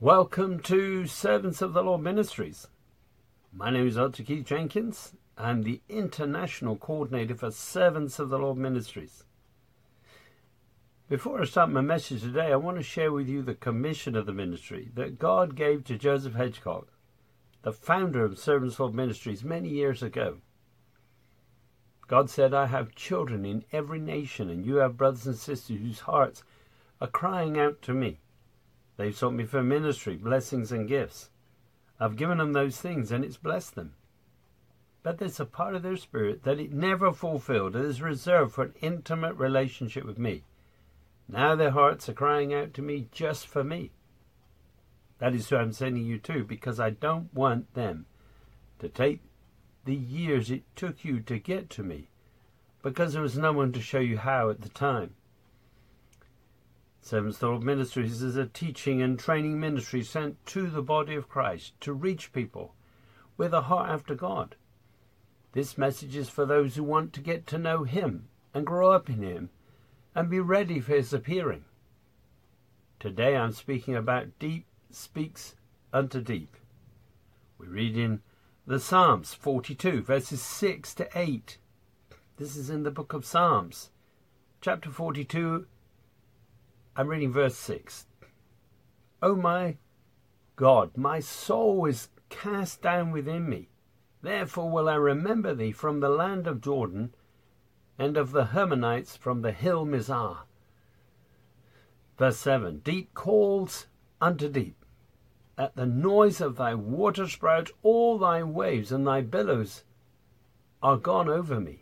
Welcome to Servants of the Lord Ministries. My name is Dr. Keith Jenkins. I'm the International Coordinator for Servants of the Lord Ministries. Before I start my message today, I want to share with you the commission of the ministry that God gave to Joseph Hedgecock, the founder of Servants of the Lord Ministries, many years ago. God said, I have children in every nation, and you have brothers and sisters whose hearts are crying out to me. They've sought me for ministry, blessings and gifts. I've given them those things and it's blessed them. But there's a part of their spirit that it never fulfilled. It is reserved for an intimate relationship with me. Now their hearts are crying out to me just for me. That is who I'm sending you to, because I don't want them to take the years it took you to get to me, because there was no one to show you how at the time. Servants of the Lord Ministries is a teaching and training ministry sent to the body of Christ to reach people with a heart after God. This message is for those who want to get to know Him and grow up in Him and be ready for His appearing. Today I'm speaking about deep speaks unto deep. We read in the Psalms 42, verses 6 to 8. This is in the book of Psalms, chapter 42. I'm reading verse 6. O my God, my soul is cast down within me. Therefore will I remember thee from the land of Jordan, and of the Hermonites from the hill Mizar. Verse 7. Deep calls unto deep. At the noise of thy watersprout, all thy waves and thy billows are gone over me.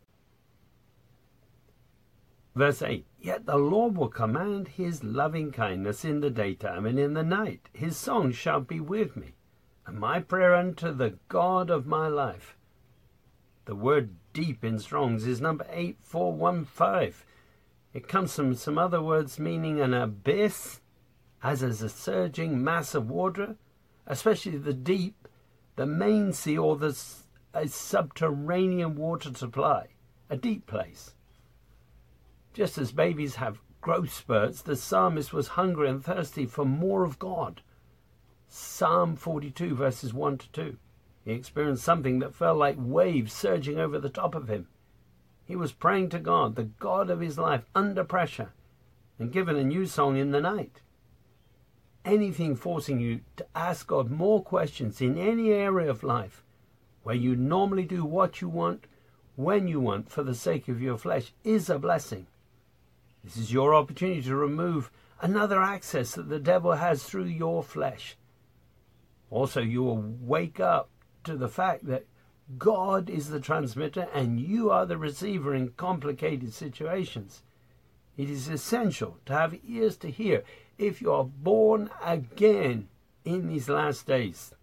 Verse 8, Yet the Lord will command his loving kindness in the daytime, and in the night his song shall be with me, and my prayer unto the God of my life. The word deep in Strong's is number 8415. It comes from some other words meaning an abyss, as is a surging mass of water, especially the deep, the main sea, or a subterranean water supply, a deep place. Just as babies have growth spurts, the psalmist was hungry and thirsty for more of God. Psalm 42, verses 1 to 2. He experienced something that felt like waves surging over the top of him. He was praying to God, the God of his life, under pressure, and given a new song in the night. Anything forcing you to ask God more questions in any area of life, where you normally do what you want, when you want, for the sake of your flesh, is a blessing. This is your opportunity to remove another access that the devil has through your flesh. Also, you will wake up to the fact that God is the transmitter and you are the receiver in complicated situations. It is essential to have ears to hear if you are born again in these last days.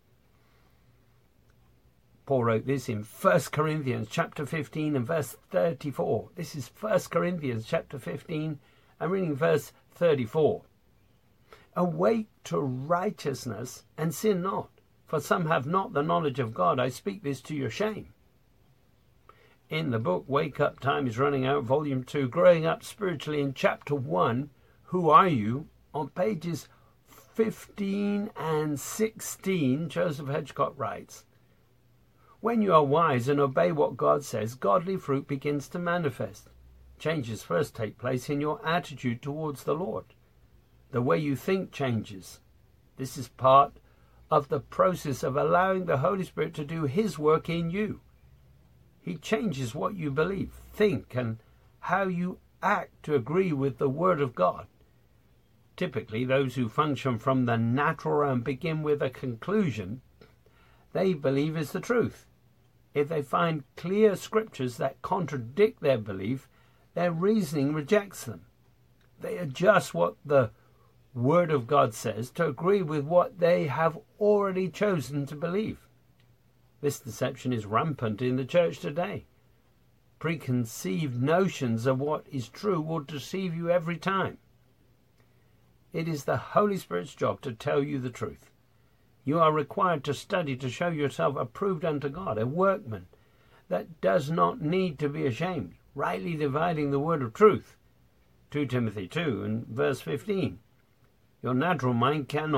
Paul wrote this in 1 Corinthians chapter 15 and verse 34. This is 1 Corinthians chapter 15. I'm reading verse 34. Awake to righteousness and sin not, for some have not the knowledge of God. I speak this to your shame. In the book Wake Up, Time is Running Out, Volume 2, Growing Up Spiritually, in chapter 1, Who Are You? On pages 15 and 16, Joseph Hedgecock writes, When you are wise and obey what God says, godly fruit begins to manifest. Changes first take place in your attitude towards the Lord. The way you think changes. This is part of the process of allowing the Holy Spirit to do His work in you. He changes what you believe, think, and how you act to agree with the Word of God. Typically, those who function from the natural realm begin with a conclusion they believe is the truth. If they find clear scriptures that contradict their belief, their reasoning rejects them. They adjust what the Word of God says to agree with what they have already chosen to believe. This deception is rampant in the church today. Preconceived notions of what is true will deceive you every time. It is the Holy Spirit's job to tell you the truth. You are required to study to show yourself approved unto God, a workman that does not need to be ashamed, rightly dividing the word of truth. 2 Timothy 2 and verse 15. Your natural mind cannot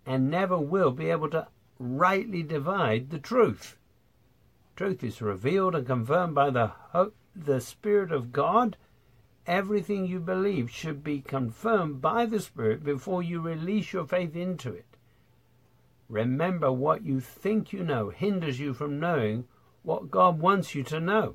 and never will be able to rightly divide the truth. Truth is revealed and confirmed by the Spirit of God. Everything you believe should be confirmed by the Spirit before you release your faith into it. Remember, what you think you know hinders you from knowing what God wants you to know.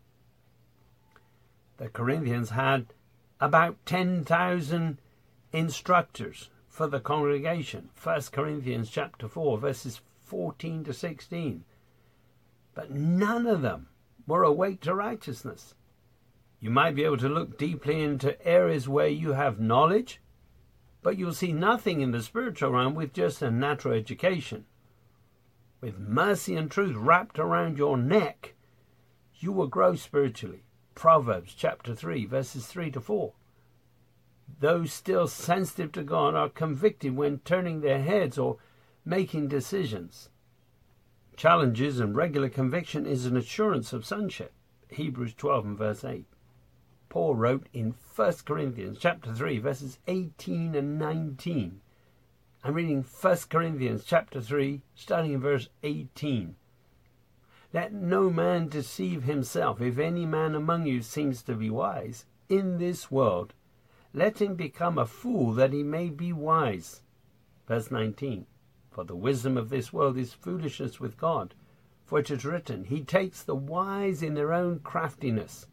The Corinthians had about 10,000 instructors for the congregation. 1 Corinthians chapter 4, verses 14 to 16. But none of them were awake to righteousness. You might be able to look deeply into areas where you have knowledge, but you'll see nothing in the spiritual realm with just a natural education. With mercy and truth wrapped around your neck, you will grow spiritually. Proverbs chapter 3, verses 3 to 4. Those still sensitive to God are convicted when turning their heads or making decisions. Challenges and regular conviction is an assurance of sonship. Hebrews 12 and verse 8. Paul wrote in 1 Corinthians chapter 3, verses 18 and 19. I'm reading 1 Corinthians chapter 3, starting in verse 18. Let no man deceive himself. If any man among you seems to be wise in this world, let him become a fool that he may be wise. Verse 19. For the wisdom of this world is foolishness with God. For it is written, He takes the wise in their own craftiness.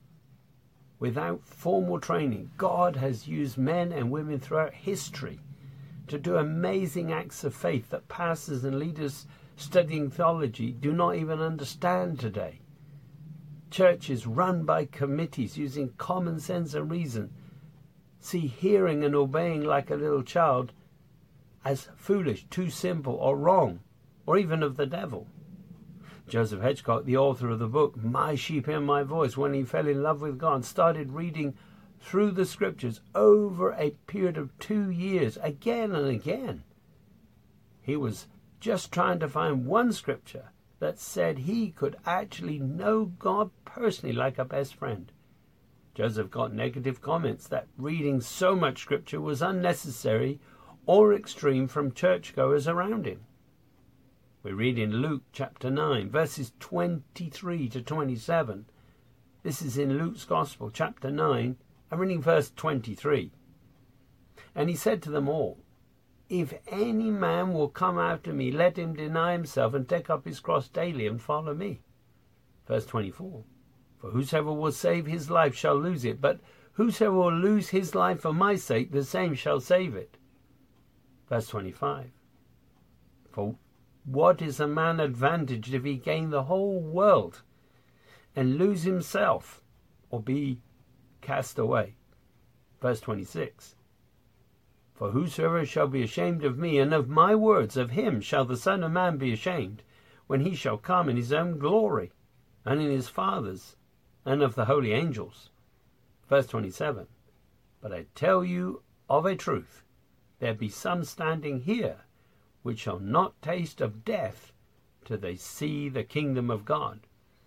Without formal training, God has used men and women throughout history to do amazing acts of faith that pastors and leaders studying theology do not even understand today. Churches run by committees using common sense and reason see hearing and obeying like a little child as foolish, too simple, or wrong, or even of the devil. Joseph Hedgecock, the author of the book My Sheep Hear My Voice, when he fell in love with God, started reading through the scriptures over a period of 2 years, again and again. He was just trying to find one scripture that said he could actually know God personally like a best friend. Joseph got negative comments that reading so much scripture was unnecessary or extreme from churchgoers around him. We read in Luke chapter 9, verses 23 to 27. This is in Luke's Gospel, chapter 9. I'm reading verse 23. And he said to them all, If any man will come after me, let him deny himself and take up his cross daily and follow me. Verse 24. For whosoever will save his life shall lose it, but whosoever will lose his life for my sake, the same shall save it. Verse 25. For what is a man advantaged if he gain the whole world and lose himself or be cast away? Verse 26. For whosoever shall be ashamed of me and of my words, of him shall the Son of Man be ashamed, when he shall come in his own glory, and in his Father's, and of the holy angels. Verse 27. But I tell you of a truth, there be some standing here which shall not taste of death till they see the kingdom of God.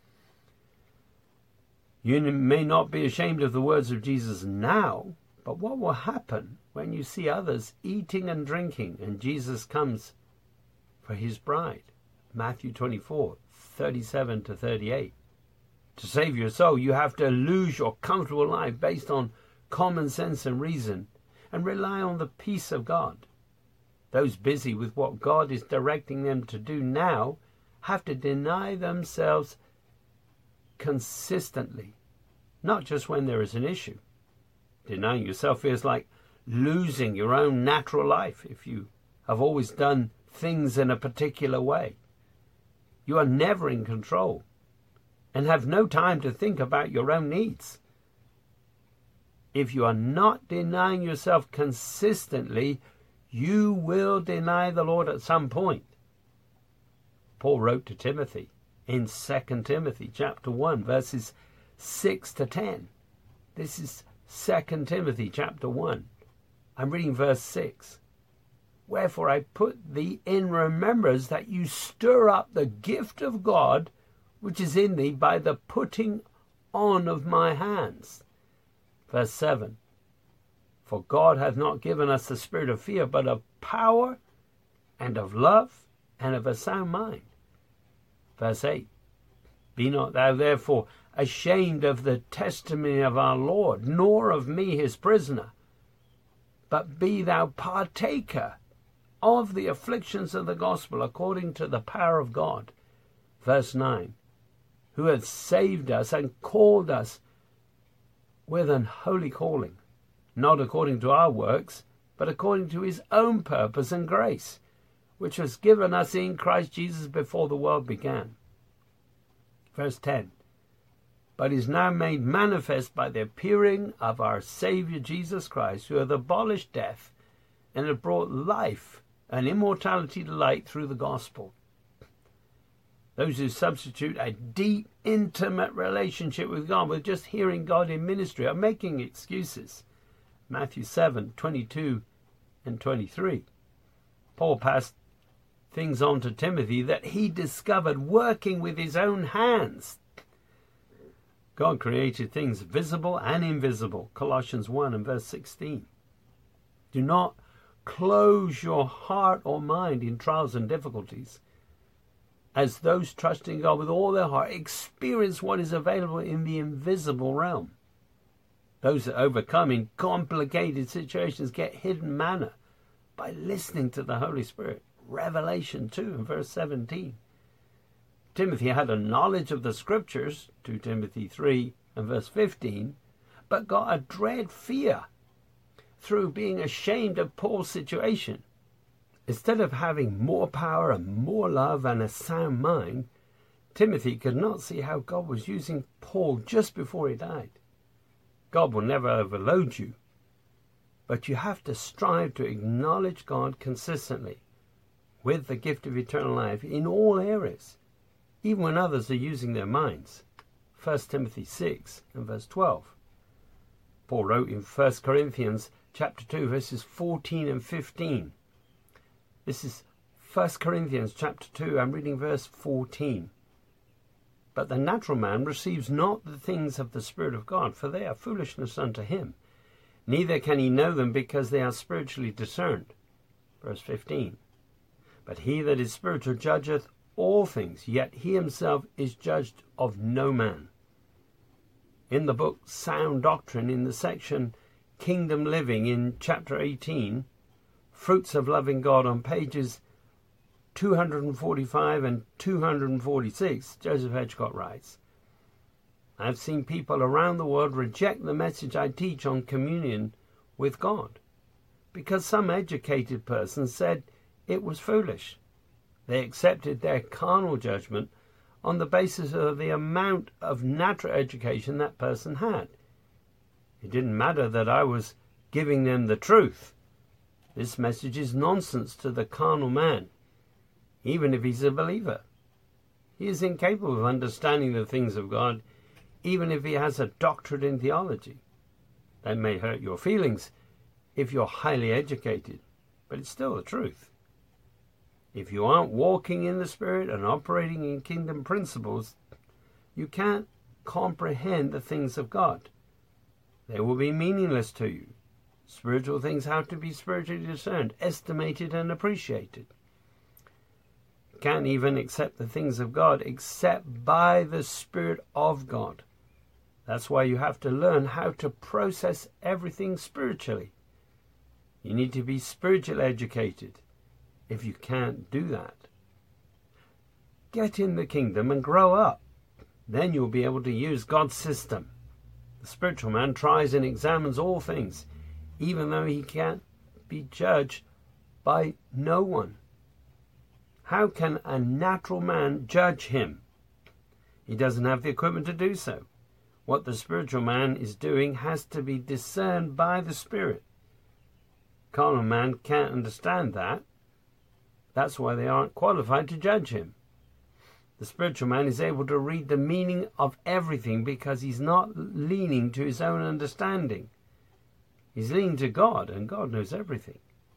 You may not be ashamed of the words of Jesus now, but what will happen when you see others eating and drinking and Jesus comes for his bride? Matthew 24, 37 to 38. To save your soul, you have to lose your comfortable life based on common sense and reason and rely on the peace of God. Those busy with what God is directing them to do now have to deny themselves consistently, not just when there is an issue. Denying yourself feels like losing your own natural life if you have always done things in a particular way. You are never in control and have no time to think about your own needs. If you are not denying yourself consistently, you will deny the Lord at some point. Paul wrote to Timothy in 2 Timothy chapter 1, verses 6 to 10. This is 2 Timothy chapter 1. I'm reading verse 6. Wherefore I put thee in remembrance that you stir up the gift of God which is in thee by the putting on of my hands. Verse 7. For God hath not given us the spirit of fear, but of power and of love, and of a sound mind. Verse 8, be not thou therefore ashamed of the testimony of our Lord, nor of me his prisoner, but be thou partaker of the afflictions of the gospel according to the power of God. Verse 9, who hath saved us and called us with an holy calling, not according to our works, but according to his own purpose and grace, which was given us in Christ Jesus before the world began. Verse 10, but is now made manifest by the appearing of our Saviour Jesus Christ, who hath abolished death, and hath brought life and immortality to light through the gospel. Those who substitute a deep, intimate relationship with God with just hearing God in ministry are making excuses. Matthew 7:22 and 23. Paul passed things on to Timothy that he discovered working with his own hands. God created things visible and invisible. Colossians 1 and verse 16. Do not close your heart or mind in trials and difficulties, as those trusting God with all their heart experience what is available in the invisible realm. Those that overcome in complicated situations get hidden manna by listening to the Holy Spirit. Revelation 2 and verse 17. Timothy had a knowledge of the Scriptures, 2 Timothy 3 and verse 15, but got a dread fear through being ashamed of Paul's situation. Instead of having more power and more love and a sound mind, Timothy could not see how God was using Paul just before he died. God will never overload you, but you have to strive to acknowledge God consistently with the gift of eternal life in all areas, even when others are using their minds. 1 Timothy 6 and verse 12. Paul wrote in 1 Corinthians chapter 2 verses 14 and 15. This is 1 Corinthians chapter 2. I'm reading verse 14. But the natural man receives not the things of the Spirit of God, for they are foolishness unto him. Neither can he know them, because they are spiritually discerned. Verse 15. But he that is spiritual judgeth all things, yet he himself is judged of no man. In the book Sound Doctrine, in the section Kingdom Living, in chapter 18, Fruits of Loving God, on pages 245 and 246, Joseph Hedgcott writes, I've seen people around the world reject the message I teach on communion with God because some educated person said it was foolish. They accepted their carnal judgment on the basis of the amount of natural education that person had. It didn't matter that I was giving them the truth. This message is nonsense to the carnal man, even if he's a believer. He is incapable of understanding the things of God, even if he has a doctorate in theology. That may hurt your feelings if you're highly educated, but it's still the truth. If you aren't walking in the Spirit and operating in kingdom principles, you can't comprehend the things of God. They will be meaningless to you. Spiritual things have to be spiritually discerned, estimated, and appreciated. You can't even accept the things of God except by the Spirit of God. That's why you have to learn how to process everything spiritually. You need to be spiritually educated. If you can't do that, get in the kingdom and grow up. Then you'll be able to use God's system. The spiritual man tries and examines all things, even though he can't be judged by no one. How can a natural man judge him? He doesn't have the equipment to do so. What the spiritual man is doing has to be discerned by the Spirit. Carnal man can't understand that. That's why they aren't qualified to judge him. The spiritual man is able to read the meaning of everything because he's not leaning to his own understanding. He's leaning to God, and God knows everything.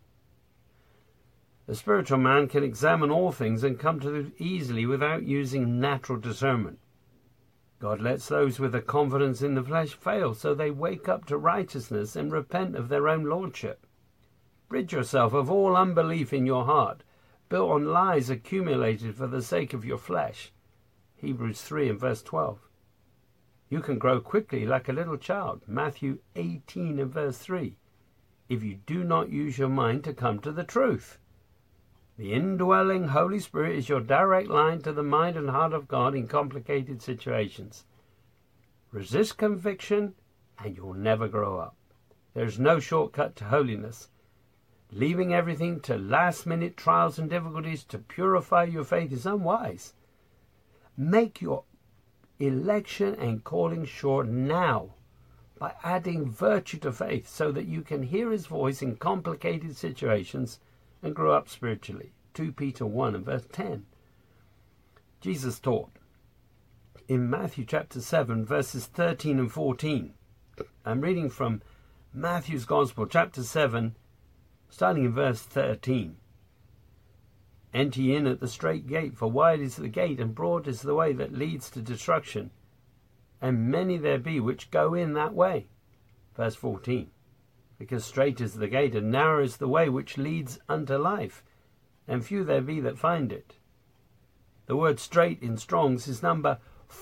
The spiritual man can examine all things and come to it easily without using natural discernment. God lets those with a confidence in the flesh fail, so they wake up to righteousness and repent of their own lordship. Rid yourself of all unbelief in your heart built on lies accumulated for the sake of your flesh. Hebrews 3 and verse 12. You can grow quickly like a little child. Matthew 18 and verse 3. If you do not use your mind to come to the truth. The indwelling Holy Spirit is your direct line to the mind and heart of God in complicated situations. Resist conviction and you'll never grow up. There's no shortcut to holiness. Leaving everything to last-minute trials and difficulties to purify your faith is unwise. Make your election and calling sure now by adding virtue to faith so that you can hear his voice in complicated situations and grow up spiritually. 2 Peter 1 and verse 10. Jesus taught in Matthew chapter 7 verses 13 and 14. I'm reading from Matthew's Gospel chapter 7 starting in verse 13. Enter ye in at the strait gate, for wide is the gate, and broad is the way that leads to destruction, and many there be which go in that way. Verse 14. Because strait is the gate, and narrow is the way which leads unto life, and few there be that find it. The word strait in Strong's is number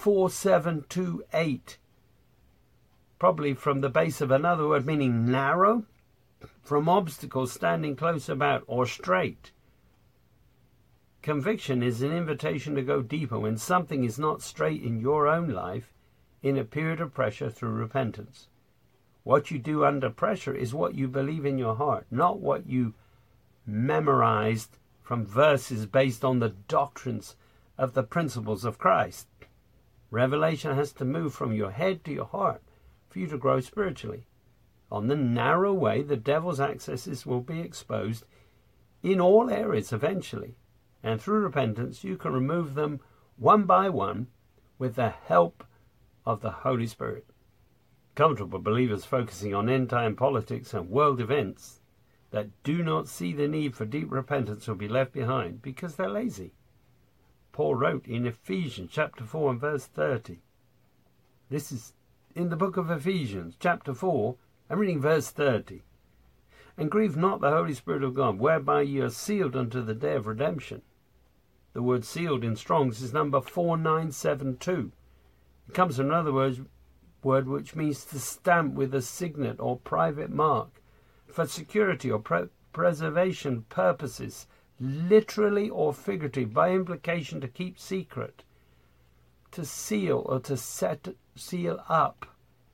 4728, probably from the base of another word meaning narrow, from obstacles standing close about, or straight. Conviction is an invitation to go deeper when something is not straight in your own life in a period of pressure through repentance. What you do under pressure is what you believe in your heart, not what you memorized from verses based on the doctrines of the principles of Christ. Revelation has to move from your head to your heart for you to grow spiritually. On the narrow way, the devil's accesses will be exposed in all areas eventually. And through repentance, you can remove them one by one with the help of the Holy Spirit. Comfortable believers focusing on end-time politics and world events that do not see the need for deep repentance will be left behind because they're lazy. Paul wrote in Ephesians chapter 4 and verse 30. This is in the book of Ephesians chapter 4, I'm reading verse 30. And grieve not the Holy Spirit of God, whereby ye are sealed unto the day of redemption. The word sealed in Strong's is number 4972. It comes from another word which means to stamp with a signet or private mark for security or preservation purposes, literally or figuratively, by implication to keep secret, to seal or to seal up.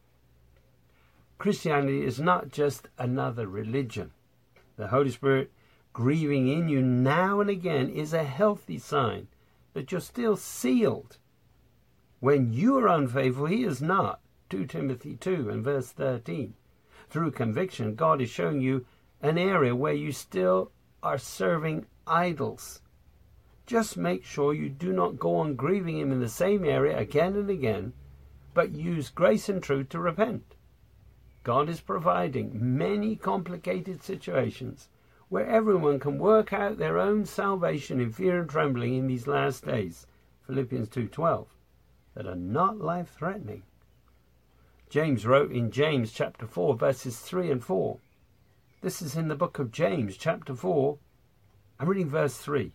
Christianity is not just another religion. The Holy Spirit grieving in you now and again is a healthy sign that you're still sealed. When you are unfaithful, he is not. 2 Timothy 2 and verse 13. Through conviction, God is showing you an area where you still are serving idols. Just make sure you do not go on grieving him in the same area again and again, but use grace and truth to repent. God is providing many complicated situations where everyone can work out their own salvation in fear and trembling in these last days, Philippians 2:12, that are not life-threatening. James wrote in James chapter 4, verses 3 and 4. This is in the book of James chapter 4. I'm reading verse 3.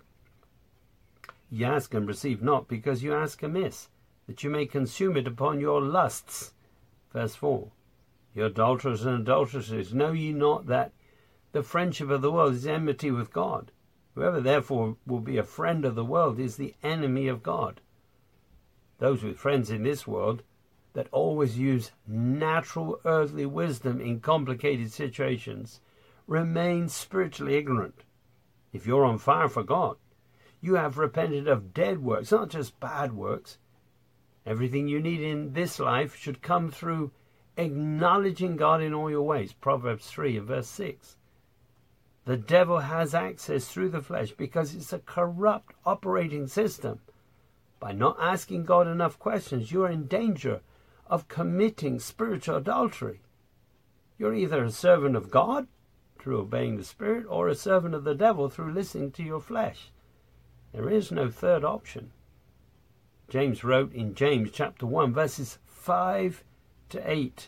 Ye ask and receive not, because you ask amiss, that you may consume it upon your lusts. Verse 4. Ye adulterers and adulteresses, know ye not that the friendship of the world is enmity with God? Whoever therefore will be a friend of the world is the enemy of God. Those with friends in this world that always use natural earthly wisdom in complicated situations remain spiritually ignorant. If you're on fire for God, you have repented of dead works, not just bad works. Everything you need in this life should come through acknowledging God in all your ways. Proverbs 3 and verse 6. The devil has access through the flesh because it's a corrupt operating system. By not asking God enough questions, you're in danger of committing spiritual adultery. You're either a servant of God through obeying the Spirit or a servant of the devil through listening to your flesh. There is no third option. James wrote in James chapter 1 verses 5 to 8.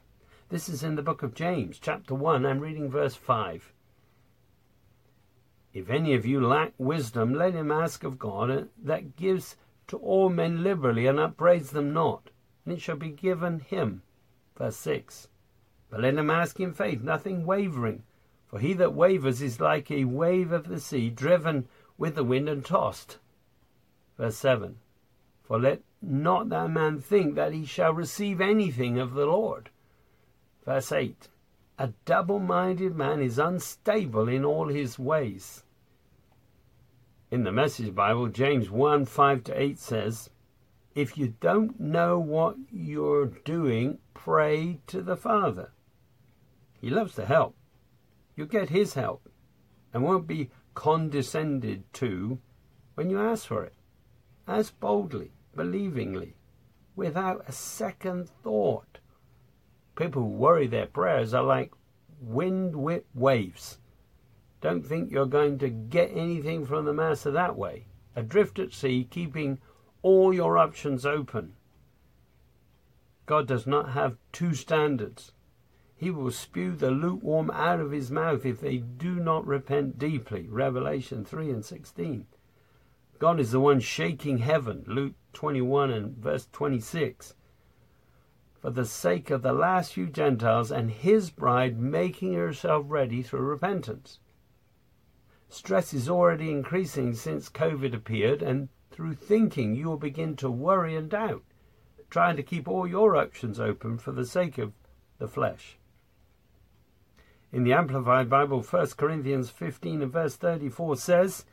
This is in the book of James chapter 1. I'm reading verse 5. If any of you lack wisdom, let him ask of God, that gives to all men liberally and upbraids them not, and it shall be given him. Verse 6. But let him ask in faith, nothing wavering. For he that wavers is like a wave of the sea, driven with the wind and tossed. Verse 7. For let not that man think that he shall receive anything of the Lord. Verse 8. A double-minded man is unstable in all his ways. In the Message Bible, James 1, 5-8 says, if you don't know what you're doing, pray to the Father. He loves to help. You'll get his help and won't be condescended to when you ask for it. Ask boldly, believingly, without a second thought. People who worry their prayers are like wind-whipped waves. Don't think you're going to get anything from the Master that way. Adrift at sea, keeping all your options open. God does not have two standards. He will spew the lukewarm out of his mouth if they do not repent deeply. Revelation 3 and 16. God is the one shaking heaven. Luke 21 and verse 26. For the sake of the last few Gentiles and his bride making herself ready through repentance. Stress is already increasing since COVID appeared, and through thinking you will begin to worry and doubt, trying to keep all your options open for the sake of the flesh. In the Amplified Bible, 1 Corinthians 15 and verse 34 says,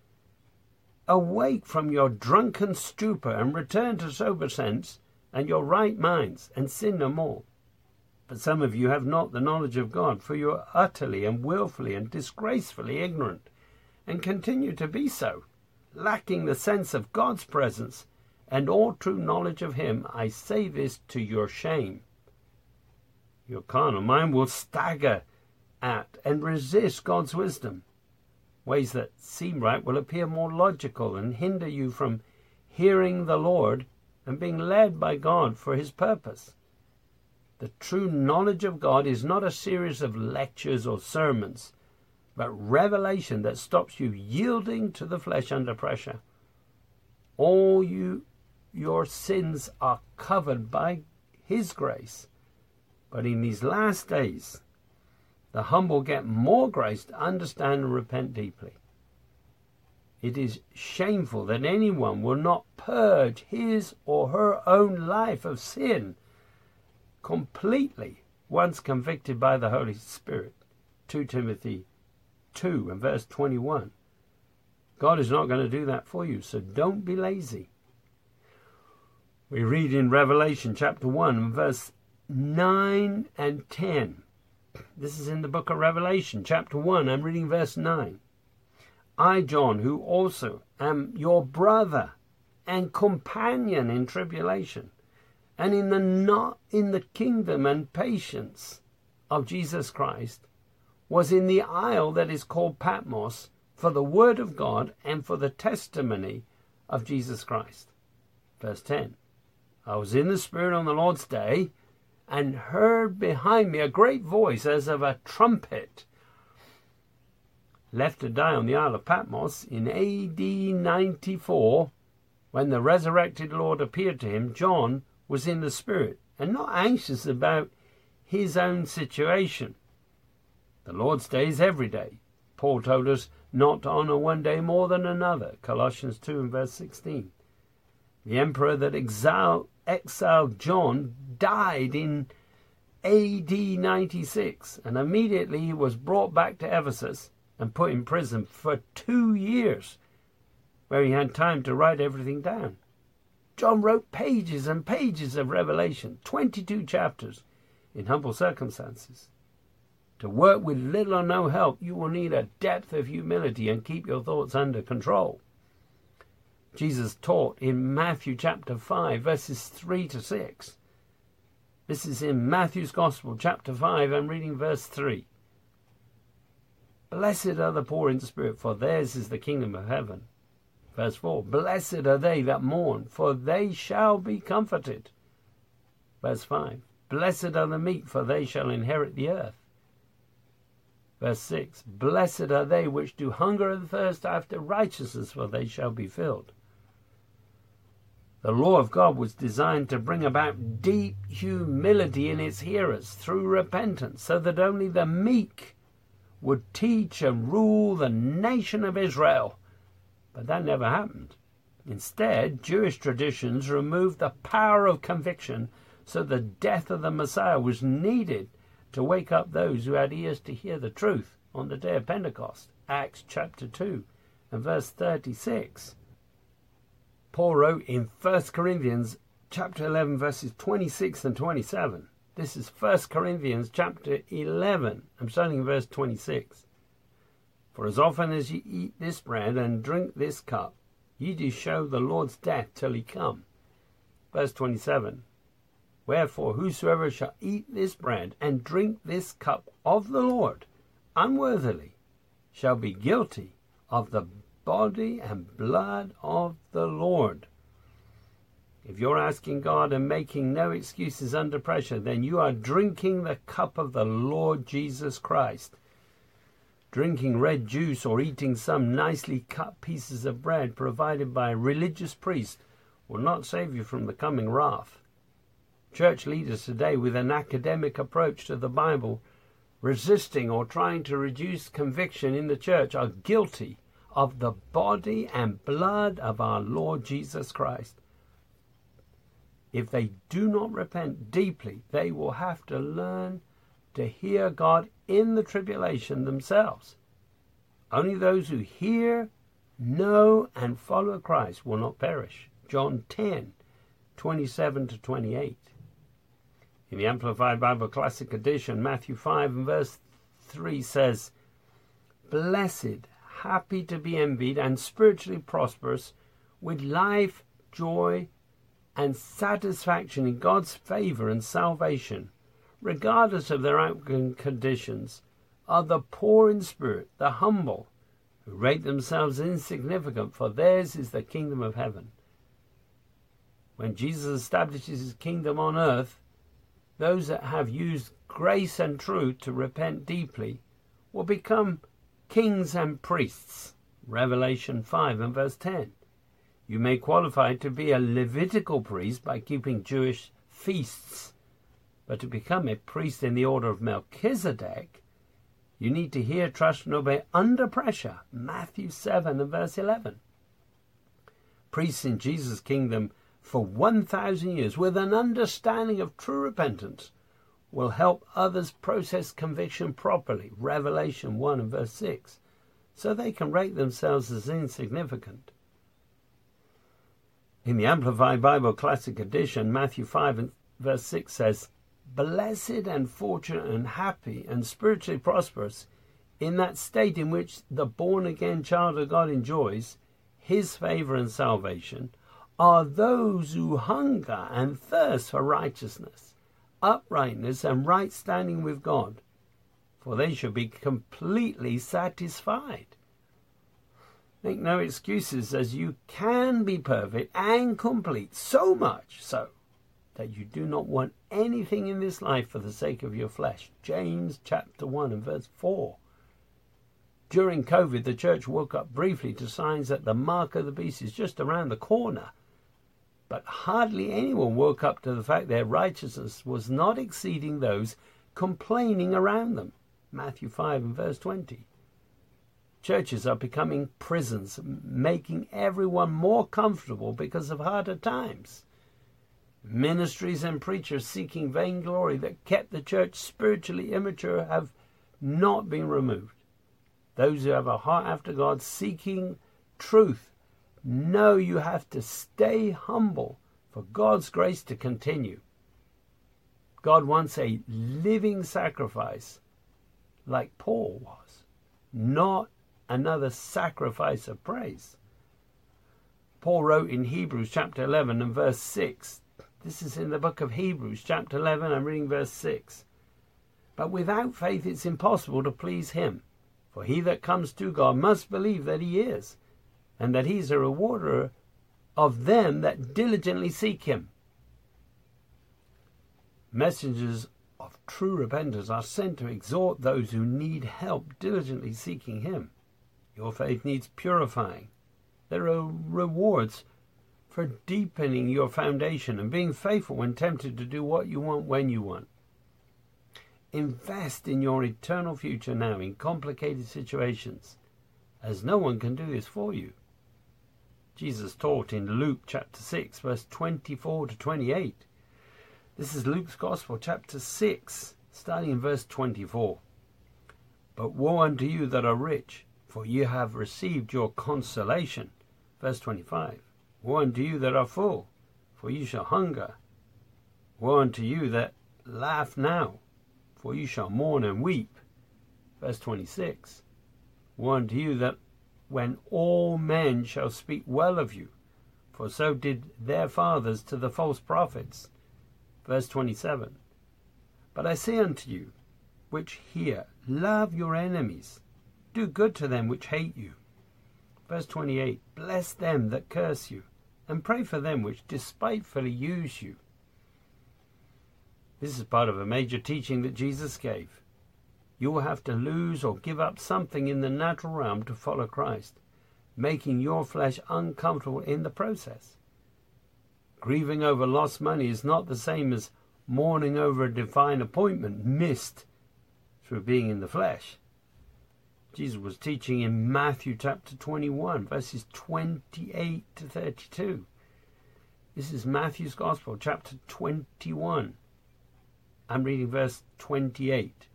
awake from your drunken stupor and return to sober sense and your right minds, and sin no more. But some of you have not the knowledge of God, for you are utterly and willfully and disgracefully ignorant, and continue to be so, lacking the sense of God's presence and all true knowledge of him. I say this to your shame. Your carnal mind will stagger at and resist God's wisdom. Ways that seem right will appear more logical and hinder you from hearing the Lord and being led by God for his purpose. The true knowledge of God is not a series of lectures or sermons, but revelation that stops you yielding to the flesh under pressure. All your sins are covered by his grace. But in these last days, the humble get more grace to understand and repent deeply. It is shameful that anyone will not purge his or her own life of sin completely once convicted by the Holy Spirit. 2 Timothy 2 and verse 21. God is not going to do that for you, so don't be lazy. We read in Revelation chapter 1 verse 9 and 10. This is in the book of Revelation chapter 1. I'm reading verse 9. I, John, who also am your brother and companion in tribulation, and in the kingdom and patience of Jesus Christ, was in the isle that is called Patmos for the word of God and for the testimony of Jesus Christ. Verse 10. I was in the Spirit on the Lord's day, and heard behind me a great voice as of a trumpet. Left to die on the Isle of Patmos in AD 94, when the resurrected Lord appeared to him, John was in the Spirit and not anxious about his own situation. The Lord's day is every day. Paul told us not to honor one day more than another. Colossians 2 and verse 16. The emperor that exiled John died in AD 96, and immediately he was brought back to Ephesus and put in prison for 2 years, where he had time to write everything down. John wrote pages and pages of Revelation, 22 chapters, in humble circumstances. To work with little or no help, you will need a depth of humility and keep your thoughts under control. Jesus taught in Matthew chapter 5, verses 3 to 6. This is in Matthew's Gospel, chapter 5. I'm reading verse 3. Blessed are the poor in spirit, for theirs is the kingdom of heaven. Verse 4. Blessed are they that mourn, for they shall be comforted. Verse 5. Blessed are the meek, for they shall inherit the earth. Verse 6, blessed are they which do hunger and thirst after righteousness, for they shall be filled. The law of God was designed to bring about deep humility in its hearers through repentance, so that only the meek would teach and rule the nation of Israel. But that never happened. Instead, Jewish traditions removed the power of conviction, so the death of the Messiah was needed to wake up those who had ears to hear the truth on the day of Pentecost. Acts chapter 2 and verse 36. Paul wrote in 1 Corinthians chapter 11 verses 26 and 27. This is 1 Corinthians chapter 11. I'm starting in verse 26. For as often as ye eat this bread and drink this cup, ye do show the Lord's death till he come. Verse 27. Wherefore whosoever shall eat this bread and drink this cup of the Lord unworthily shall be guilty of the body and blood of the Lord. If you're asking God and making no excuses under pressure, then you are drinking the cup of the Lord Jesus Christ. Drinking red juice or eating some nicely cut pieces of bread provided by a religious priest will not save you from the coming wrath. Church leaders today with an academic approach to the Bible, resisting or trying to reduce conviction in the church, are guilty of the body and blood of our Lord Jesus Christ. If they do not repent deeply, they will have to learn to hear God in the tribulation themselves. Only those who hear, know, and follow Christ will not perish. John 10, 27 to 28. In the Amplified Bible Classic Edition, Matthew 5 and verse 3 says, blessed, happy to be envied, and spiritually prosperous, with life, joy, and satisfaction in God's favor and salvation, regardless of their outward conditions, are the poor in spirit, the humble, who rate themselves insignificant, for theirs is the kingdom of heaven. When Jesus establishes his kingdom on earth, those that have used grace and truth to repent deeply will become kings and priests. Revelation 5 and verse 10. You may qualify to be a Levitical priest by keeping Jewish feasts, but to become a priest in the order of Melchizedek, you need to hear, trust, and obey under pressure. Matthew 7 and verse 11. Priests in Jesus' kingdom for 1,000 years with an understanding of true repentance will help others process conviction properly. Revelation 1 and verse 6. So they can rate themselves as insignificant. In the Amplified Bible Classic Edition, Matthew 5 and verse 6 says, blessed and fortunate and happy and spiritually prosperous in that state in which the born-again child of God enjoys his favor and salvation are those who hunger and thirst for righteousness, uprightness, and right standing with God, for they shall be completely satisfied. Make no excuses, as you can be perfect and complete, so much so that you do not want anything in this life for the sake of your flesh. James chapter 1 and verse 4. During COVID, the church woke up briefly to signs that the mark of the beast is just around the corner. But hardly anyone woke up to the fact their righteousness was not exceeding those complaining around them. Matthew 5 and verse 20. Churches are becoming prisons, making everyone more comfortable because of harder times. Ministries and preachers seeking vainglory that kept the church spiritually immature have not been removed. Those who have a heart after God, seeking truth, know you have to stay humble for God's grace to continue. God wants a living sacrifice like Paul was, not another sacrifice of praise. Paul wrote in Hebrews chapter 11 and verse 6. This is in the book of Hebrews chapter 11. I'm reading verse 6. But without faith it's impossible to please him. For he that comes to God must believe that he is, and that he is a rewarder of them that diligently seek him. Messengers of true repenters are sent to exhort those who need help, diligently seeking him. Your faith needs purifying. There are rewards for deepening your foundation and being faithful when tempted to do what you want when you want. Invest in your eternal future now in complicated situations, as no one can do this for you. Jesus taught in Luke chapter 6, verse 24 to 28. This is Luke's Gospel, chapter 6, starting in verse 24. But woe unto you that are rich, for ye have received your consolation. Verse 25. Woe unto you that are full, for ye shall hunger. Woe unto you that laugh now, for you shall mourn and weep. Verse 26. Woe unto you that when all men shall speak well of you, for so did their fathers to the false prophets. Verse 27. But I say unto you, which hear, love your enemies, do good to them which hate you. Verse 28. Bless them that curse you, and pray for them which despitefully use you. This is part of a major teaching that Jesus gave. You will have to lose or give up something in the natural realm to follow Christ, making your flesh uncomfortable in the process. Grieving over lost money is not the same as mourning over a divine appointment missed through being in the flesh. Jesus was teaching in Matthew chapter 21, verses 28 to 32. This is Matthew's Gospel, chapter 21. I'm reading verse 28.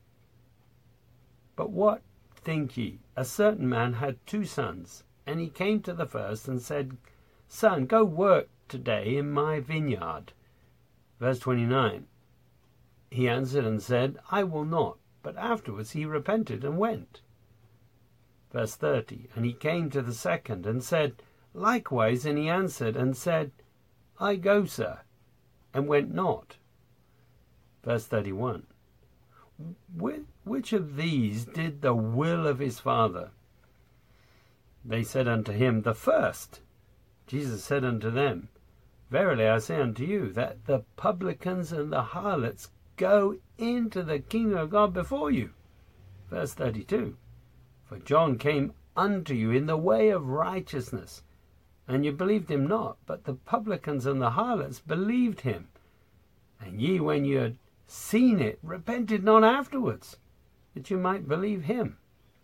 But what think ye? A certain man had 2 sons, and he came to the first and said, Son, go work today in my vineyard. Verse 29. He answered and said, I will not. But afterwards he repented and went. Verse 30. And he came to the second and said, Likewise, and he answered and said, I go, sir, and went not. Verse 31. Which of these did the will of his father? They said unto him, The first. Jesus said unto them, Verily I say unto you, that the publicans and the harlots go into the kingdom of God before you. Verse 32. For John came unto you in the way of righteousness, and you believed him not, but the publicans and the harlots believed him. And ye, when you had seen it, repented not afterwards, that you might believe him.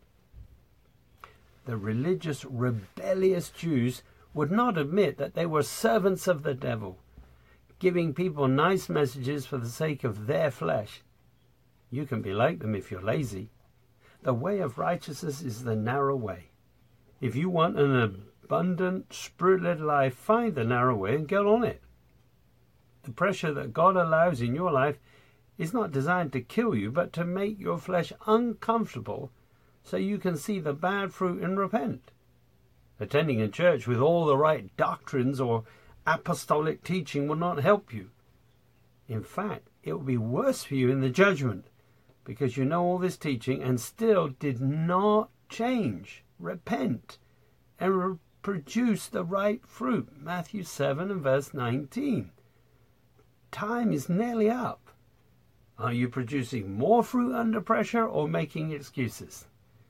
The religious, rebellious Jews would not admit that they were servants of the devil, giving people nice messages for the sake of their flesh. You can be like them if you're lazy. The way of righteousness is the narrow way. If you want an abundant, spirit-led life, find the narrow way and get on it. The pressure that God allows in your life is not designed to kill you, but to make your flesh uncomfortable so you can see the bad fruit and repent. Attending a church with all the right doctrines or apostolic teaching will not help you. In fact, it will be worse for you in the judgment, because you know all this teaching and still did not change, repent, and produce the right fruit. Matthew 7 and verse 19. Time is nearly up. Are you producing more fruit under pressure or making excuses?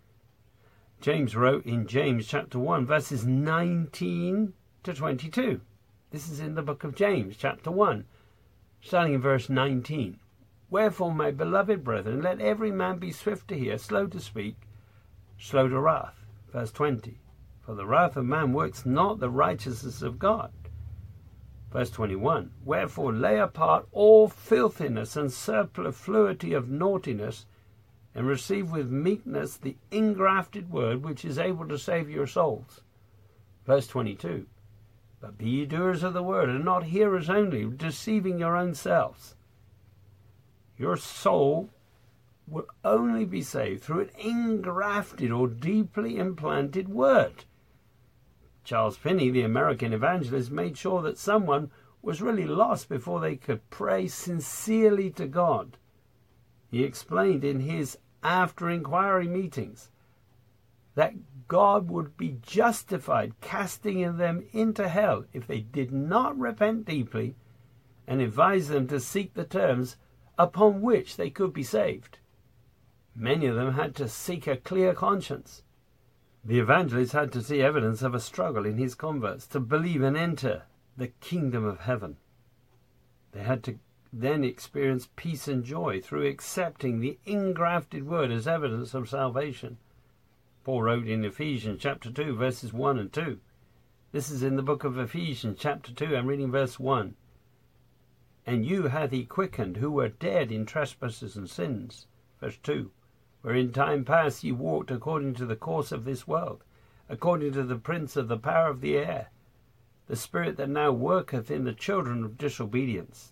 James wrote in James chapter 1, verses 19 to 22. This is in the book of James, chapter 1, starting in verse 19. Wherefore, my beloved brethren, let every man be swift to hear, slow to speak, slow to wrath. Verse 20. For the wrath of man works not the righteousness of God. Verse 21. Wherefore lay apart all filthiness and superfluity of naughtiness, and receive with meekness the ingrafted word, which is able to save your souls. Verse 22. But be ye doers of the word, and not hearers only, deceiving your own selves. Your soul will only be saved through an ingrafted or deeply implanted word. Charles Finney, the American evangelist, made sure that someone was really lost before they could pray sincerely to God. He explained in his after-inquiry meetings that God would be justified casting them into hell if they did not repent deeply and advise them to seek the terms upon which they could be saved. Many of them had to seek a clear conscience. The evangelist had to see evidence of a struggle in his converts to believe and enter the kingdom of heaven. They had to then experience peace and joy through accepting the engrafted word as evidence of salvation. Paul wrote in Ephesians chapter 2, verses 1 and 2. This is in the book of Ephesians chapter 2. I'm reading verse 1. And you hath he quickened, who were dead in trespasses and sins. Verse 2. Where in time past ye walked according to the course of this world, according to the prince of the power of the air, the spirit that now worketh in the children of disobedience.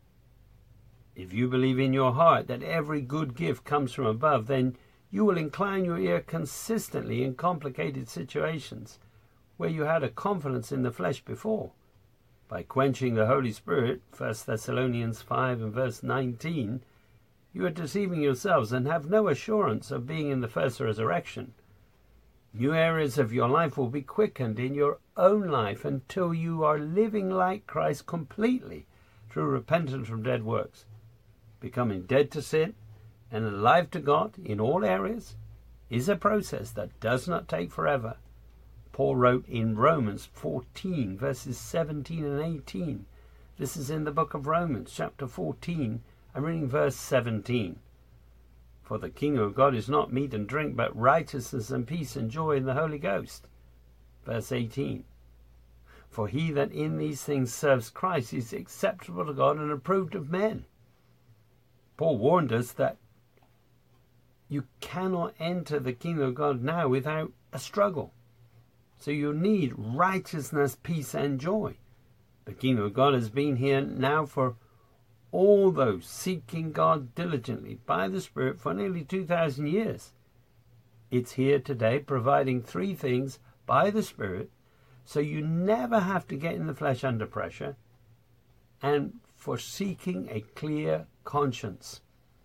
If you believe in your heart that every good gift comes from above, then you will incline your ear consistently in complicated situations where you had a confidence in the flesh before. By quenching the Holy Spirit, 1 Thessalonians 5 and verse 19, you are deceiving yourselves and have no assurance of being in the first resurrection. New areas of your life will be quickened in your own life until you are living like Christ completely through repentance from dead works. Becoming dead to sin and alive to God in all areas is a process that does not take forever. Paul wrote in Romans 14, verses 17 and 18. This is in the book of Romans, chapter 14. I'm reading verse 17. For the kingdom of God is not meat and drink, but righteousness and peace and joy in the Holy Ghost. Verse 18. For he that in these things serves Christ is acceptable to God and approved of men. Paul warned us that you cannot enter the kingdom of God now without a struggle. So you need righteousness, peace, and joy. The kingdom of God has been here now for all those seeking God diligently by the Spirit for nearly 2,000 years. It's here today providing three things by the Spirit, so you never have to get in the flesh under pressure, and for seeking a clear conscience.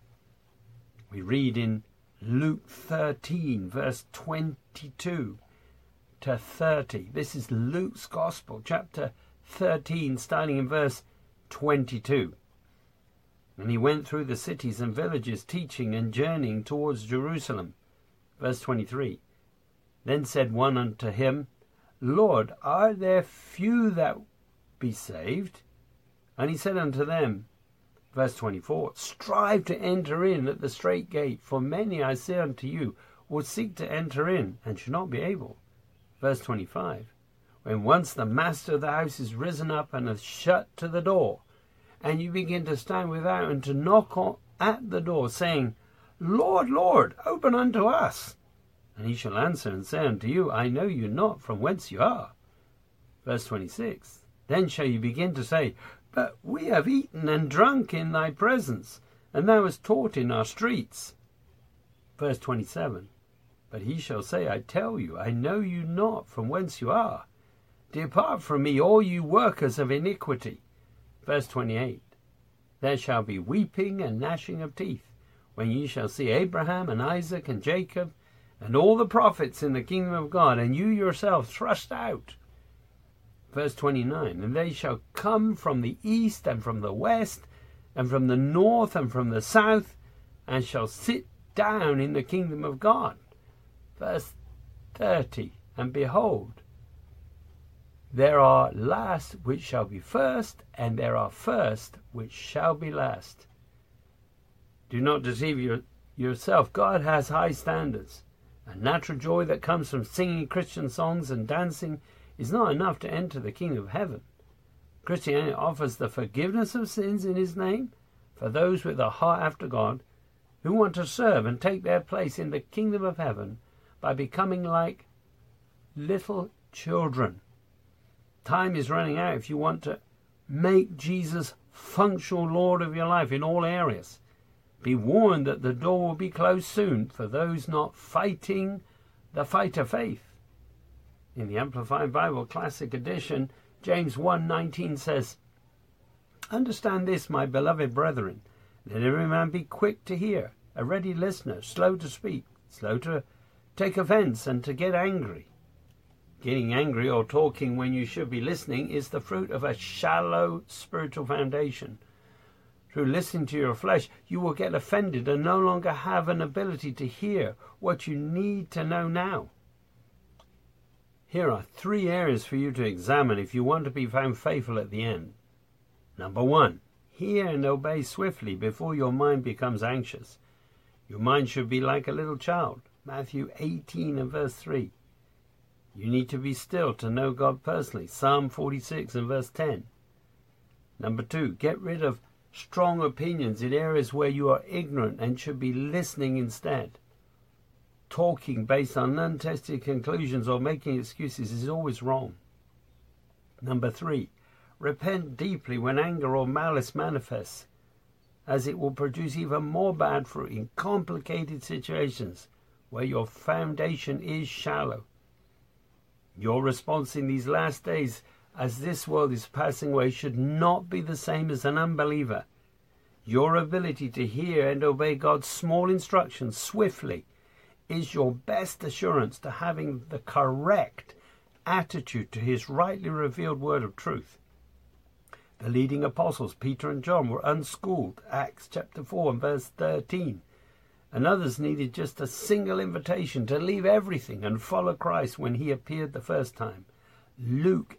We read in Luke 13, verse 22 to 30. This is Luke's Gospel, chapter 13, starting in verse 22. And he went through the cities and villages, teaching and journeying towards Jerusalem. Verse 23. Then said one unto him, Lord, are there few that be saved? And he said unto them, verse 24, strive to enter in at the strait gate, for many, I say unto you, will seek to enter in, and shall not be able. Verse 25, when once the master of the house is risen up and hath shut to the door, and you begin to stand without and to knock at the door, saying, Lord, Lord, open unto us. And he shall answer and say unto you, I know you not from whence you are. Verse 26, then shall you begin to say, but we have eaten and drunk in thy presence, and thou hast taught in our streets. Verse 27, but he shall say, I tell you, I know you not from whence you are. Depart from me, all you workers of iniquity. Verse 28, there shall be weeping and gnashing of teeth, when ye shall see Abraham and Isaac and Jacob, and all the prophets in the kingdom of God, and you yourself thrust out. Verse 29, and they shall come from the east and from the west, and from the north and from the south, and shall sit down in the kingdom of God. Verse 30, and behold, there are last which shall be first, and there are first which shall be last. Do not deceive yourself. God has high standards. A natural joy that comes from singing Christian songs and dancing is not enough to enter the kingdom of heaven. Christianity offers the forgiveness of sins in his name for those with a heart after God who want to serve and take their place in the kingdom of heaven by becoming like little children. Time is running out if you want to make Jesus functional Lord of your life in all areas. Be warned that the door will be closed soon for those not fighting the fight of faith. In the Amplified Bible Classic Edition, James 1:19 says, understand this, my beloved brethren, let every man be quick to hear, a ready listener, slow to speak, slow to take offense, and to get angry. Getting angry or talking when you should be listening is the fruit of a shallow spiritual foundation. through listening to your flesh, you will get offended and no longer have an ability to hear what you need to know now. Here are 3 areas for you to examine if you want to be found faithful at the end. Number 1, hear and obey swiftly before your mind becomes anxious. Your mind should be like a little child. Matthew 18 and verse 3. You need to be still to know God personally. Psalm 46 and verse 10. Number 2, get rid of strong opinions in areas where you are ignorant and should be listening instead. Talking based on untested conclusions or making excuses is always wrong. Number 3, repent deeply when anger or malice manifests, as it will produce even more bad fruit in complicated situations where your foundation is shallow. Your response in these last days, as this world is passing away, should not be the same as an unbeliever. Your ability to hear and obey God's small instructions swiftly is your best assurance to having the correct attitude to his rightly revealed word of truth. The leading apostles, Peter and John, were unschooled, Acts chapter 4 and verse 13, and others needed just a single invitation to leave everything and follow Christ when he appeared the first time, Luke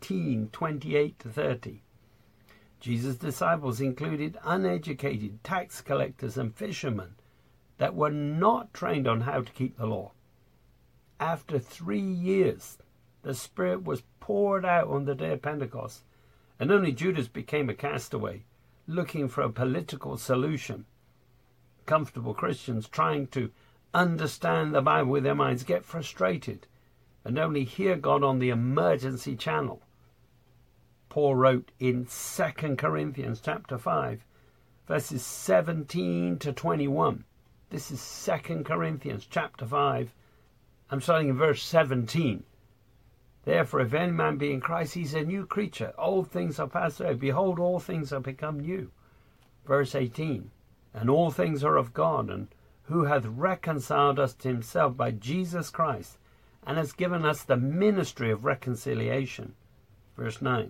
18:28-30. Jesus' disciples included uneducated tax collectors and fishermen that were not trained on how to keep the law. After 3 years, the Spirit was poured out on the day of Pentecost, and only Judas became a castaway, looking for a political solution. Comfortable Christians trying to understand the Bible with their minds get frustrated and only hear God on the emergency channel. Paul wrote in 2 Corinthians chapter 5, verses 17-21. This is 2 Corinthians chapter 5. I'm starting in verse 17. Therefore, if any man be in Christ, he's a new creature. Old things are passed away. Behold, all things are become new. Verse 18. And all things are of God, and who hath reconciled us to himself by Jesus Christ, and has given us the ministry of reconciliation. Verse 19.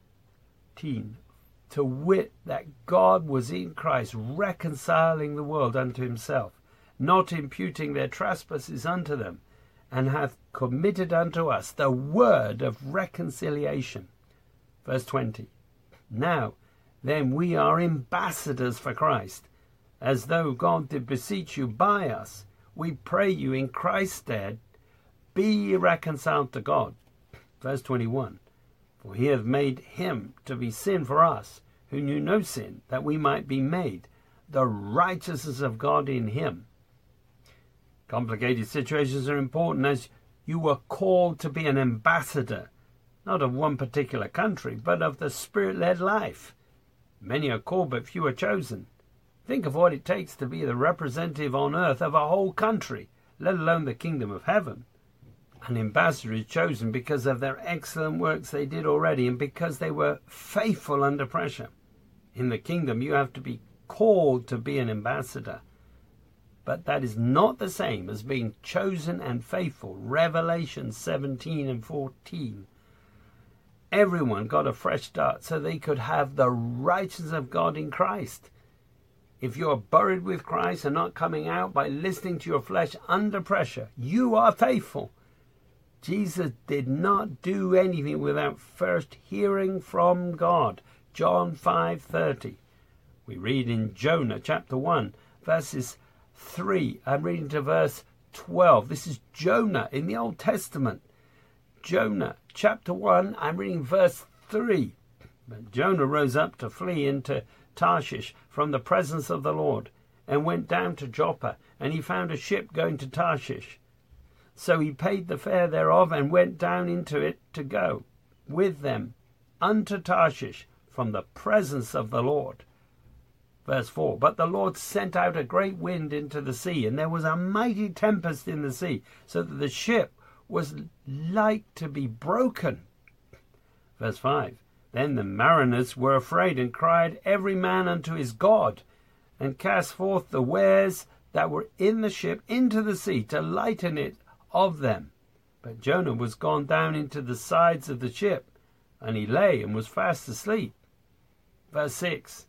To wit, that God was in Christ reconciling the world unto himself, not imputing their trespasses unto them, and hath committed unto us the word of reconciliation. Verse 20. Now then we are ambassadors for Christ, as though God did beseech you by us. We pray you in Christ's stead, be ye reconciled to God. Verse 21. For he hath made him to be sin for us, who knew no sin, that we might be made the righteousness of God in him. Complicated situations are important, as you were called to be an ambassador, not of one particular country, but of the Spirit-led life. Many are called, but few are chosen. Think of what it takes to be the representative on earth of a whole country, let alone the kingdom of heaven. An ambassador is chosen because of their excellent works they did already and because they were faithful under pressure. In the kingdom, you have to be called to be an ambassador. But that is not the same as being chosen and faithful. Revelation 17 and 14. Everyone got a fresh start so they could have the righteousness of God in Christ. If you are buried with Christ and not coming out by listening to your flesh under pressure, you are faithful. Jesus did not do anything without first hearing from God. John 5:30. We read in Jonah chapter 1, verses 3. I'm reading to verse 12. This is Jonah in the Old Testament. Jonah chapter 1, I'm reading verse 3. But Jonah rose up to flee into Tarshish from the presence of the Lord, and went down to Joppa, and he found a ship going to Tarshish. So he paid the fare thereof, and went down into it to go with them unto Tarshish from the presence of the Lord. Verse 4, but the Lord sent out a great wind into the sea, and there was a mighty tempest in the sea, so that the ship was like to be broken. Verse 5, then the mariners were afraid, and cried every man unto his God, and cast forth the wares that were in the ship into the sea, to lighten it of them. But Jonah was gone down into the sides of the ship, and he lay and was fast asleep. Verse 6,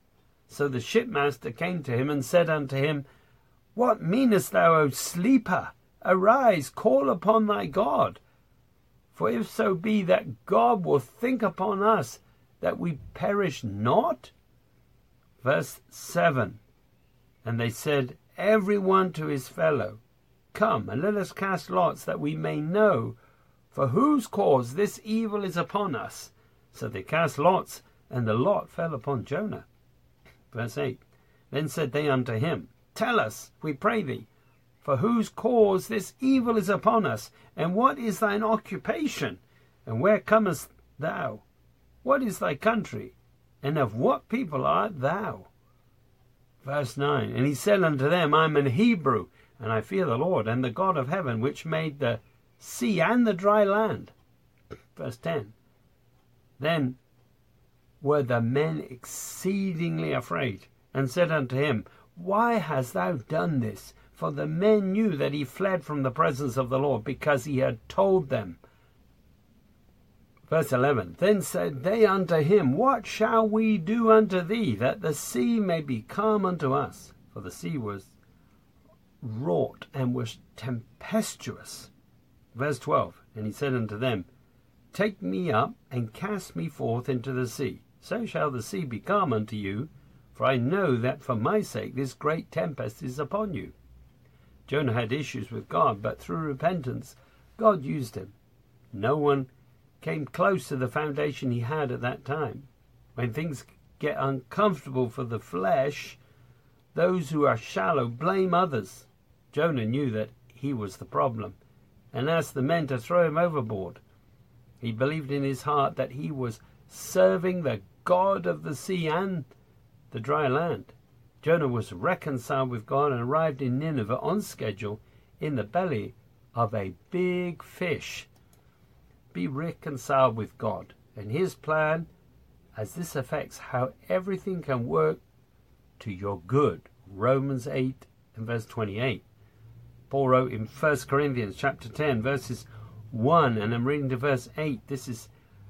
So the shipmaster came to him and said unto him, What meanest thou, O sleeper? Arise, call upon thy God. For if so be that God will think upon us, that we perish not. Verse 7. And they said, every one to his fellow, Come, and let us cast lots, that we may know for whose cause this evil is upon us. So they cast lots, and the lot fell upon Jonah. Verse 8. Then said they unto him, Tell us, we pray thee, for whose cause this evil is upon us, and what is thine occupation, and where comest thou? What is thy country, and of what people art thou? Verse 9. And he said unto them, I am an Hebrew, and I fear the Lord, and the God of heaven, which made the sea and the dry land. Verse 10. Then were the men exceedingly afraid, and said unto him, Why hast thou done this? For the men knew that he fled from the presence of the Lord, because he had told them. Verse 11. Then said they unto him, What shall we do unto thee, that the sea may be calm unto us? For the sea was wrought and was tempestuous. Verse 12. And he said unto them, Take me up and cast me forth into the sea. So shall the sea be calm unto you, for I know that for my sake this great tempest is upon you. Jonah had issues with God, but through repentance God used him. No one came close to the foundation he had at that time. When things get uncomfortable for the flesh, those who are shallow blame others. Jonah knew that he was the problem, and asked the men to throw him overboard. He believed in his heart that he was serving the God of the sea and the dry land. Jonah was reconciled with God and arrived in Nineveh on schedule in the belly of a big fish. Be reconciled with God and his plan, as this affects how everything can work to your good. Romans 8 and verse 28. Paul wrote in 1 Corinthians chapter 10 verses 1, and I'm reading to verse 8. This is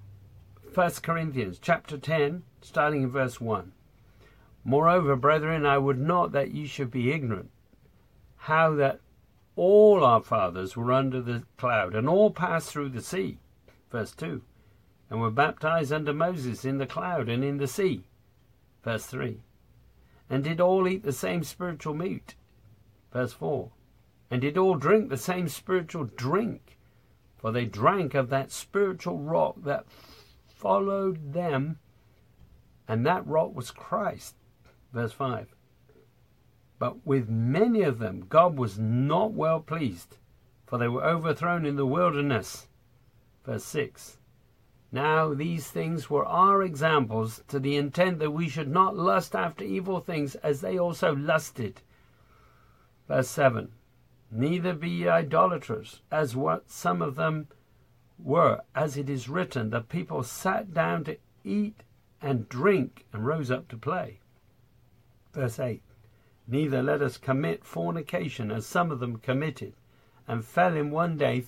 1 Corinthians chapter 10, starting in verse 1. Moreover, brethren, I would not that ye should be ignorant, how that all our fathers were under the cloud, and all passed through the sea. Verse 2. And were baptized under Moses in the cloud and in the sea. Verse 3. And did all eat the same spiritual meat. Verse 4. And did all drink the same spiritual drink, for they drank of that spiritual rock that followed them, and that rock was Christ. Verse 5. But with many of them God was not well pleased, for they were overthrown in the wilderness. Verse 6. Now these things were our examples, to the intent that we should not lust after evil things, as they also lusted. Verse 7. Neither be ye idolaters, as what some of them were, as it is written, the people sat down to eat and drink, and rose up to play. Verse 8. Neither let us commit fornication, as some of them committed, and fell in one day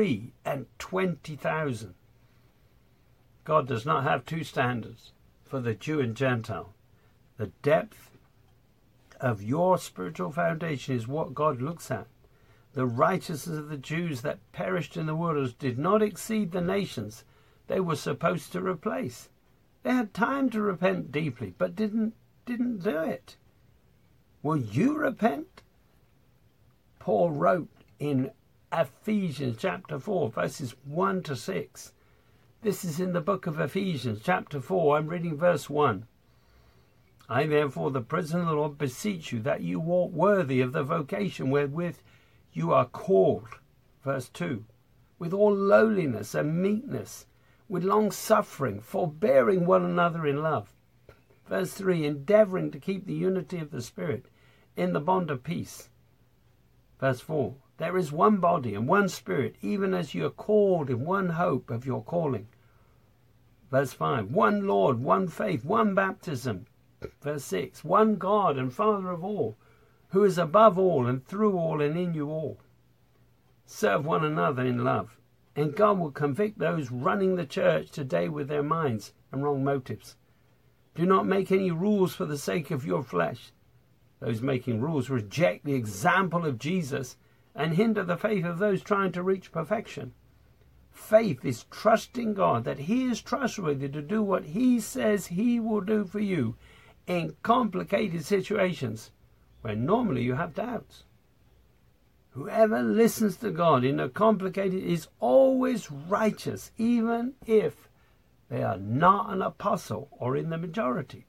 23,000. God does not have two standards for the Jew and Gentile. The depth of your spiritual foundation is what God looks at. The righteousness of the Jews that perished in the wilderness did not exceed the nations they were supposed to replace. They had time to repent deeply, but didn't do it. Will you repent? Paul wrote in Ephesians chapter 4, verses 1 to 6. This is in the book of Ephesians chapter 4. I'm reading verse 1. I therefore, the prisoner of the Lord, beseech you that you walk worthy of the vocation wherewith you are called. Verse 2. With all lowliness and meekness, with long suffering, forbearing one another in love. Verse 3. Endeavouring to keep the unity of the Spirit in the bond of peace. Verse 4. There is one body and one Spirit, even as you are called in one hope of your calling. Verse 5. One Lord, one faith, one baptism. Verse 6. One God and Father of all, who is above all and through all and in you all. Serve one another in love, and God will convict those running the church today with their minds and wrong motives. Do not make any rules for the sake of your flesh. Those making rules reject the example of Jesus and hinder the faith of those trying to reach perfection. Faith is trusting God that He is trustworthy to do what He says He will do for you in complicated situations where normally you have doubts. Whoever listens to God in a complicated is always righteous, even if they are not an apostle or in the majority.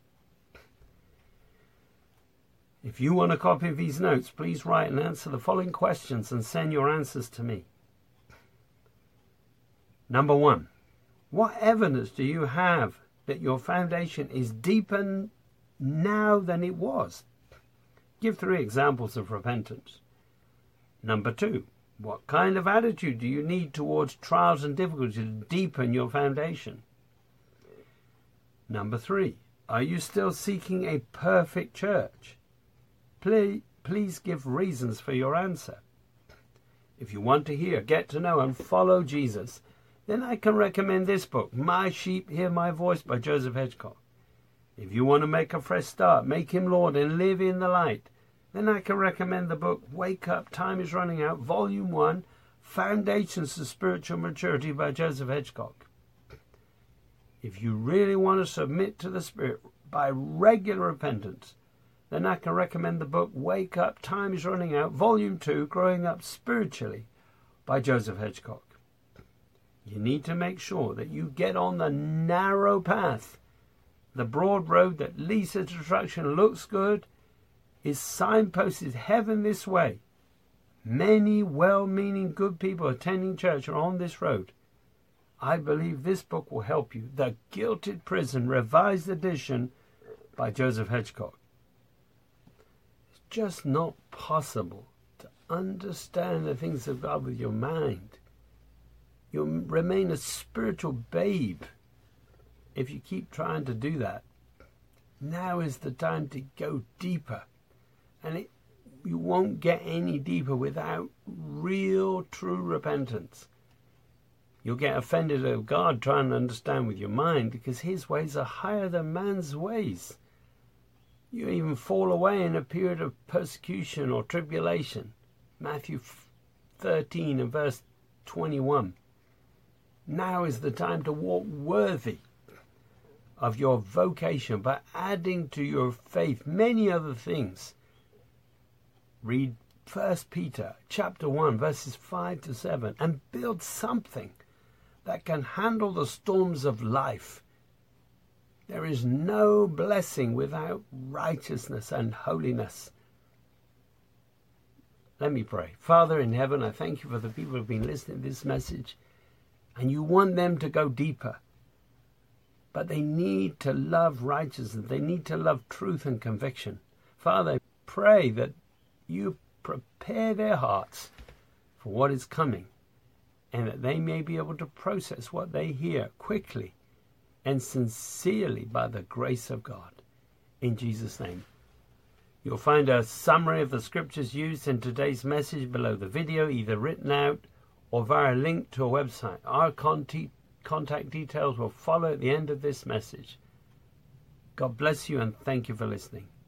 If you want a copy of these notes, please write and answer the following questions and send your answers to me. Number 1, what evidence do you have that your foundation is deeper now than it was? Give 3 examples of repentance. Number 2, what kind of attitude do you need towards trials and difficulties to deepen your foundation? Number 3, are you still seeking a perfect church? Please give reasons for your answer. If you want to hear, get to know, and follow Jesus, then I can recommend this book, My Sheep Hear My Voice by Joseph Hedgecock. If you want to make a fresh start, make Him Lord and live in the light, then I can recommend the book Wake Up, Time is Running Out, Volume 1, Foundations to Spiritual Maturity by Joseph Hedgecock. If you really want to submit to the Spirit by regular repentance, then I can recommend the book Wake Up, Time is Running Out, Volume 2, Growing Up Spiritually by Joseph Hedgecock. You need to make sure that you get on the narrow path. The broad road that leads to destruction looks good, is signposted heaven this way. Many well-meaning good people attending church are on this road. I believe this book will help you. The Gilded Prison, Revised Edition by Joseph Hedgecock. It's just not possible to understand the things of God with your mind. You'll remain a spiritual babe if you keep trying to do that. Now is the time to go deeper. And you won't get any deeper without real, true repentance. You'll get offended at God trying to understand with your mind because His ways are higher than man's ways. You even fall away in a period of persecution or tribulation. Matthew 13 and verse 21. Now is the time to walk worthy of your vocation by adding to your faith many other things. Read 1 Peter chapter 1 verses 5 to 7 and build something that can handle the storms of life. There is no blessing without righteousness and holiness. Let me pray. Father in heaven, I thank you for the people who have been listening to this message, and you want them to go deeper. But they need to love righteousness. They need to love truth and conviction. Father, I pray that you prepare their hearts for what is coming, and that they may be able to process what they hear quickly and sincerely by the grace of God. In Jesus' name. You'll find a summary of the scriptures used in today's message below the video, either written out or via a link to a website. Our contact details will follow at the end of this message. God bless you and thank you for listening.